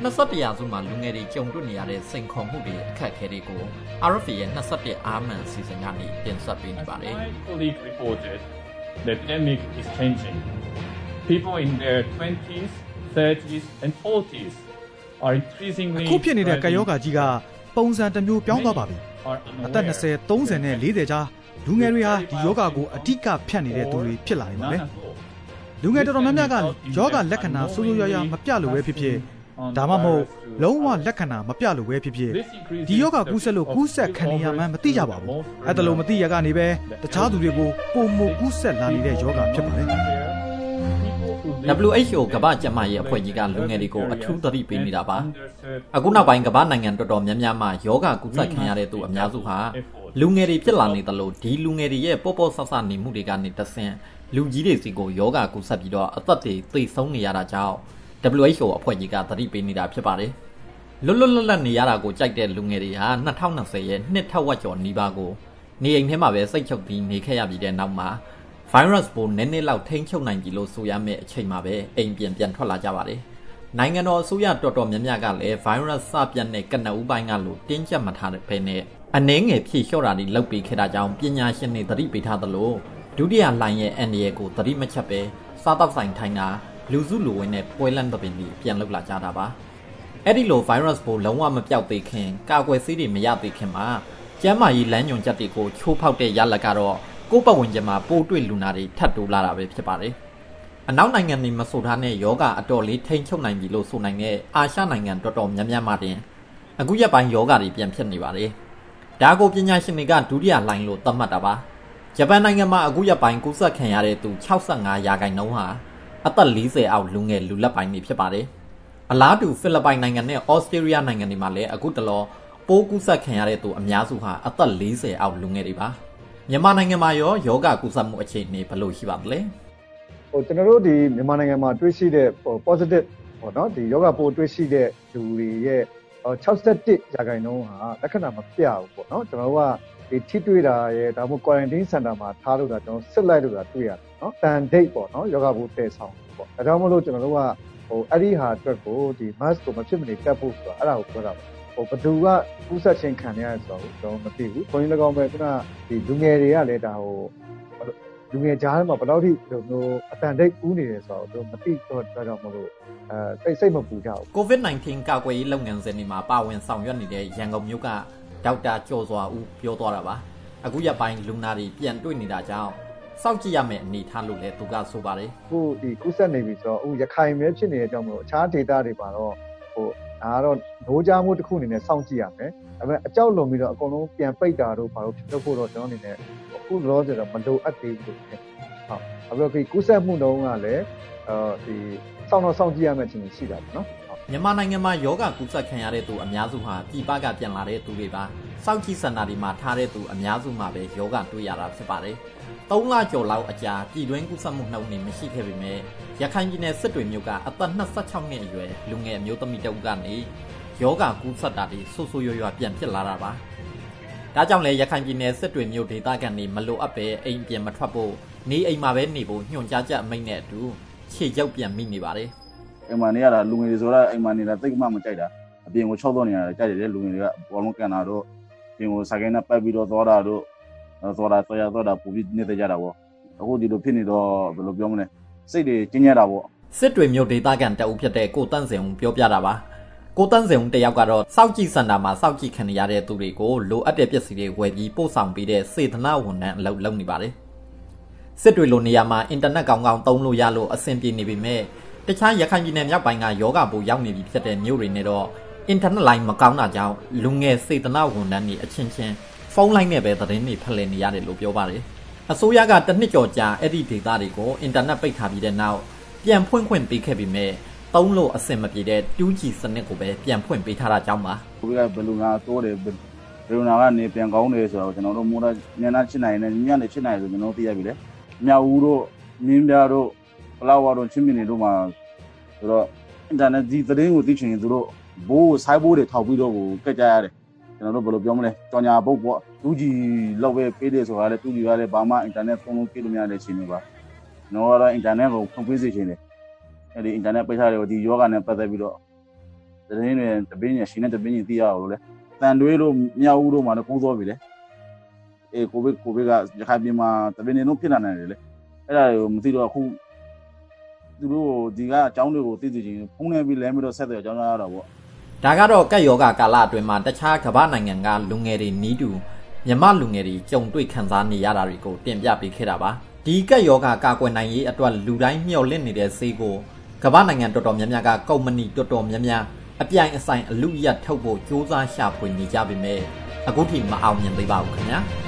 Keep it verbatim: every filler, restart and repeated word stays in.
Nasati Azuma Lungeri Jongdunia Sinkong Hudi Kakeriko, Arafi and Nasati Arman Seasonani in Sabinibari. My colleague reported that the epidemic is changing. People in their twenties, thirties, and forties are increasingly. အခုဖြစ်နေတဲ့ကာယောဂါကြီးကပုံစံတစ်မျိုးပြောင်းသွားပါပြီ။အသက်၂၀ ၃၀နဲ့၄၀ကြားလူငယ်တွေဟာဒီယောဂါကိုအဓိကဖြတ်နေတဲ့သူတွေဖြစ်လာနေပါမယ်။လူငယ်တော်တော်များများကယောဂါလက္ခဏာဆိုးဆိုးရွားရွားမပြလို့ပဲဖြစ်ဖြစ်ဒါမှမဟုတ်လုံးဝလက္ခဏာမပြလို့ပဲဖြစ်ဖြစ်ဒီယောဂါကူးဆက်လို့ကူးဆက်ခံရမှန်းမသိကြပါဘူး။အဲ့ဒါလို့မသိရကနေပဲတခြားသူတွေကိုပုံမကူးဆက်လာနေတဲ့ယောဂါဖြစ်ပါတယ်။ W H O ကမ္ဘာ့ကျန်းမာရေးအဖွဲ့ကြီးကလူငယ်တွေကိုအထူးသတိပေးနေတာပါအခုနောက်ပိုင်းကမ္ဘာနိုင်ငံတော်တော်များများမှာယောဂကုသခံရတဲ့သူအများစုဟာလူငယ်တွေဖြစ်လာနေတယ်လို့ဒီလူငယ်တွေရဲ့ပေါ့ပေါ့ဆဆနေမှုတွေကနေတဆင့်လူကြီးတွေစီကိုယောဂကုသပြီးတော့အသက်တွေသိဆုံးနေရတာကြောင့် W H O အဖွဲ့ကြီးကသတိပေးနေတာဖြစ်ပါတယ်လွတ်လွတ်လပ်လပ်နေရတာကိုကြိုက်တဲ့လူငယ်တွေဟာ၂၀၂၀ရဲ့နှစ်ထက်ဝက်ကျော်နီးပါးကိုနေအိမ်ထဲမှာပဲစိတ်ချုပ်ပြီးနေခဲ့ရပြီးတဲ့နောက်မှာvirus ပိုနည်းနည်းလောက်ထိန်းချုပ်နိုင်ပြီလို့ဆိုရမယ့်အချိန်မှာပဲအိမ်ပြန်ပြန်ထွက်လာကြပါတယ်။နိုင်ငံတော်အစိုးရတော်တော်များများကလည်း virus စပြတ်တဲ့ကနဦးပိုင်းကလို့တင်းကျပ်မှထားတဲ့ဘဲနဲ့အနှဲငယ်ဖြည့်လျှော့တာတွေလုပ်ပြီးခဲ့တာကြောင့်ပညာရှင်တွေသတိပေးထားသလိုဒုတိယလှိုင်းရဲ့အန်ဒီရဲ့ကိုသတိမချက်ပဲစားတောက်ဆိုင်ထိုင်တာလူစုလူဝင်းနဲ့ပွဲလန့်သပင်တွေပြန်လုပ်လာကြတာပါ။အဲ့ဒီလို virus ပိုလုံးဝမပြောက်သေးခင်ကာကွယ်ဆေးတွေမရသေးခင်မှာကျန်းမာရေးလမ်းညွှန်ချက်တွေကိုချိုးဖောက်တဲ့ရလဒ်ကတော့ကိုယ့်ပတ်ဝန်းကျင်မှာပိုးတွေ့လူနာတွေထပ်တိုးလာတာပဲဖြစ်ပါတယ်။အနောက်နိုင်ငံတွေမဆိုထားတဲ့ယောဂအတော်လေးထိန်းချုပ်နိုင်ပြီလို့ဆိုနိုင်တဲ့အာရှနိုင်ငံတော်တော်များများမှာတင်အခုရက်ပိုင်းယောဂတွေပြန်ဖြစ်နေပါတယ်။ဒါကိုပညာရှင်တွေကဒုတိယလှိုင်းလို့သတ်မှတ်တာပါ။ဂျပန်နိုင်ငံမှာအခုရက်ပိုင်းကူးစက်ခံရတဲ့သူ၆၅ရာခိုင်နှုန်းဟာအသက်၄၀အောက်လူငယ်လူလက်ပိုင်းတွေဖြစ်ပါတယ်။အလားတူဖိလစ်ပိုင်နိုင်ငံနဲ့ဩစတြေးလျနိုင်ငံတွေမှာလည်းအခုတလောပိုးကူးစက်ခံရတဲ့သူအများစုဟာအသက်၄၀အောက်လူငယ်တွေပါ။မြန်မာနိုင်ငံမှာရောယောဂကုသမှုအခြေအနေဘယ်လိုရှိပါသလဲဟိုကျွန်တော်တို့ဒီမြန်မာနိုင်ငံမှာတွေ့ရှိတဲ့ဟို positive ပေါ့နော်ဒီယောဂပိုးတွေ့ရှိတဲ့လူတွေရဲ့၆၁ရာခိုင်နှုန်းဟာလက္ခဏာမပြဘူးပေါ့နော်ကျွန်တော်တို့ကဒီထိတွေ့တာရဲ့ဒါမှမဟုတ် quarantine center မှာထားလို့တာကျွန်တော်စစ်လိုက်လို့တာတွေ့ရတယ်နော်တန်ဒိတ်ပေါ့နော်ယောဂပိုးတည်ဆောင်ပေါ့ဒါကြောင့်မလို့ကျွန်တော်တို့ကဟိုအဲ့ဒီဟာအတွက်ကိုဒီ mask ကိုမဖြစ်မနေတက်ဖို့ဆိုတာအဲ့ဒါကိုပြောတာပါဟိုဘသူကကူးဆက်ခြင်းခံရဆိုတော့ကျွန်တော်မသိဘူး။ခွန်ကြီး၎င်းပဲခုနဒီလူငယ်တွေကလည်းဒါဟိုလူငယ်ကြားထဲမှာဘယ်တော့ထိဟိုမျိုးအတန်တိတ်ကူးနေတယ်ဆိုတော့တို့မသိတော့တော့ကြောင့်မလို့အဲစိတ်စိတ်မပူကြဘူး။ COVID 19 ကာကွယ်ရေးလုပ်ငန်းစဉ်တွေမှာပါဝင်ဆောင်ရွက်နေတဲ့ရန်ကုန်မြို့ကဒေါက်တာကျော်စွာဦးပြောသွားတာပါ။အခုရက်ပိုင်းလူနာတွေပြန်တွေ့နေတာကြောင့်စောင့်ကြည့်ရမယ့်အနေထားလို့လည်းသူကဆိုပါတယ်။အခုဒီကူးဆက်နေပြီဆိုတော့အခုရခိုင်ပဲဖြစ်နေတဲ့အကြောင်းမလို့အခြားဒေသတွေမှာတော့ဟိုဒါကတော့노ကြမှုတစ်ခုအနေနဲ့စောင့်ကြည့်ရမယ်။ဒါပေမဲ့အကြောက်လွန်ပြီးတော့အကုန်လုံးပြန်ပိတ်တာတို့ဘာလို့ဖြစ်ဖို့တော့ကျွန်တော်အနေနဲ့အခုလောဆယ်တော့မလိုအပ်သေးဘူး။ဟုတ်။အခုဒီကူးဆက်မှုတုန်းကလည်းအဲဒီစောင့်တော့စောင့်ကြည့်ရမယ့်အခြေအနေရှိတာပေါ့နော်။မြန်မာနိုင်ငံမှာယောဂကုသခံရတဲ့သူအများစုဟာပြည်ပကပြန်လာတဲ့သူတွေပါ။စောင့်ကြည့်စင်တာတွေမှာထားတဲ့သူအများစုမှာပဲယောဂတွေ့ရတာဖြစ်ပါတယ်။သုံးလကျော်လောက်အကြာပြည်တွင်းကူးစက်မှုနှုန်းတွေမရှိခဲ့ပေမဲ့ရခိုင်ပြည်နယ်စစ်တွေမြို့ကအသက်၂၆နှစ်အရွယ်လူငယ်အမျိုးသမီးတဦးကနေယောဂကူးစက်တာတွေဆူဆူရွရွပြန်ဖြစ်လာတာပါ။ဒါကြောင့်လည်းရခိုင်ပြည်နယ်စစ်တွေမြို့ဒေသခံတွေမလိုအပ်ပဲအိမ်ပြန်မထွက်ဖို့နေအိမ်မှာပဲနေဖို့ညွှန်ကြားချက်အမိန့်နဲ့အတူခြေရောက်ပြန်မိနေပါတယ်။အိမ်မှာနေရတာလူငယ်တွေဆိုတာအိမ်မှာနေတာတိတ်မှမကြိုက်တာအပြင်ကို၆တော့နေရတာကြိုက်တယ်လူငယ်တွေကဘောလုံးကန်တာတော့ပြင်ကိုစာကိန်းနဲ့ပတ်ပြီးတော့သွားတာတော့သွားတာသွားရသွားတာပူပြီးနေတဲ့ကြတာပေါ့အခုဒီလိုဖြစ်နေတော့ဘယ်လိုပြောမလဲစိတ်တွေကျဉ်းရတာပေါ့စစ်တွေမြို့ဒေသခံတအုပ်ဖြစ်တဲ့ကိုတန်းစင်ဦးပြောပြတာပါကိုတန်းစင်ဦးတယောက်ကတော့စောက်ကြည့်စင်တာမှာစောက်ကြည့်ခံရတဲ့သူတွေကိုလိုအပ်တဲ့ပစ္စည်းတွေဝယ်ပြီးပို့ဆောင်ပေးတဲ့စေတနာဝန်ထမ်းအလုပ်လုပ်နေပါတယ်စစ်တွေလိုနေရာမှာအင်တာနက်ကောင်းကောင်းသုံးလို့ရလို့အဆင်ပြေနေပေမဲ့တခြားရခိုင်ပြည်နယ်မြောက်ပိုင်းကယောဂပိုးရောက်နေပြီဖြစ်တဲ့မြို့တွေနဲ့တော့အင်တာနက်လိုင်းမကောင်းတာကြောင့်လူငယ်စေတနာဝန်ထမ်းတွေအချင်းချင်းဖုန်းလိုင်းနဲ့ပဲသတင်းတွေဖလှယ်နေရတယ်လို့ပြောပါတယ်အစိုးရကတစ်နှစ်ကျော်ကြာအဲ့ဒီဒေသတွေကိုအင်တာနက်ပိတ်ထားပြီးတဲ့နောက်ပြန်ဖွင့်ခွင့်ပေးခဲ့ပြီးမဲ့သုံးလို့အဆင်မပြေတဲ့ two G စနစ်ကိုပဲပြန်ဖွင့်ပေးထားတာကြောင့်ပါဘယ်ကဘယ်လိုနာတိုးတယ်ဘယ်လိုနာကနေပြန်ကောင်းတယ်ဆိုတော့ကျွန်တော်တို့မိုးသားညနာချစ်နိုင်တယ်ညနေချစ်နိုင်ဆိုကျွန်တော်သိရပြီလေမြောက်ဦးတို့မင်းပြားတို့ပလောက်ဝါတို့ချင်းမြင့်နေတို့မှာဆိုတော့အင်တာနက်ဒီသတင်းကိုသိချင်ရင်တို့ဘိုးဆိုင်ဘိုးတွေထောက်ပြီးတော့ကိုကက်ကြရတယ်ကျွန်တော်တို့ဘယ်လိုပြောမလဲကြောင်ညာပုတ်ပေါ့ two G လောက်ပဲပေးတယ်ဆိုတာလေ two G ကလည်းဘာမှအင်တာနက်ဖုန်းလုံးပြလို့မရတဲ့ချိန်တွေပါကျွန်တော်ကတော့အင်တာနက်ကိုဖွင့်ပေးစေချင်တယ်အဲ့ဒီအင်တာနက်ပိတ်ထားတယ်ဒီယောဂနဲ့ပတ်သက်ပြီးတော့သတင်းတွေတပင်းညာရှင်နဲ့တပင်းကြီးသိရအောင်လို့လေတန်တွေးတို့မြောက်ဦးတို့မှာလည်းကူးသွားပြီလေအေးကိုဗစ်ကိုဗစ်ကရခိုင်ပြည်မှာတပင်းနေလုံးဖြစ်လာနိုင်တယ်လေအဲ့ဒါကိုမသိတော့အခုသူတို့ဒီကအကြောင်းတွေကိုသိသိချင်းဖုန်းနေပြီးလဲပြီးတော့ဆက်သွယ်အကြောင်းကြားရတာပေါ့ဒါကတော့ကက်ယောဂကာလအတွင်းမှာတခြားကမ္ဘာနိုင်ငံကလူငယ်တွေနီးတူမြန်မာလူငယ်တွေကြုံတွေ့ခံစားနေရတာတွေကိုတင်ပြပေးခဲ့တာပါဒီကက်ယောဂကာကွယ်နိုင်ရေးအတွက်လူတိုင်းမျှော်လင့်နေတဲ့ဆေးကိုကမ္ဘာနိုင်ငံတော်တော်များများကကုမ္ပဏီတော်တော်များများအပြိုင်အဆိုင်အလူရက်ထုတ်ဖို့စ조사ရှာဖွေနေကြပေမဲ့အခုထိမအောင်မြင်သေးပါဘူးခင်ဗျာ